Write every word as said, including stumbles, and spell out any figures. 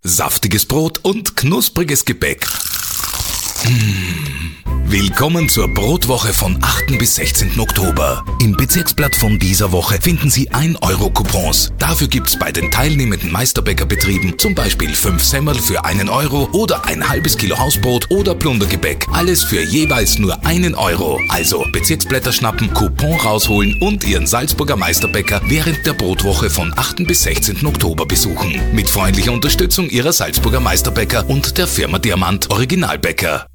saftiges Brot und knuspriges Gebäck. Mmh. Willkommen zur Brotwoche von achten bis sechzehnten Oktober. Im Bezirksblatt von dieser Woche finden Sie ein Euro Coupons. Dafür gibt's bei den teilnehmenden Meisterbäckerbetrieben zum Beispiel fünf Semmel für einen Euro oder ein halbes Kilo Hausbrot oder Plundergebäck. Alles für jeweils nur einen Euro. Also Bezirksblätter schnappen, Coupon rausholen und Ihren Salzburger Meisterbäcker während der Brotwoche von achten bis sechzehnten Oktober besuchen. Mit freundlicher Unterstützung Ihrer Salzburger Meisterbäcker und der Firma Diamant Originalbäcker.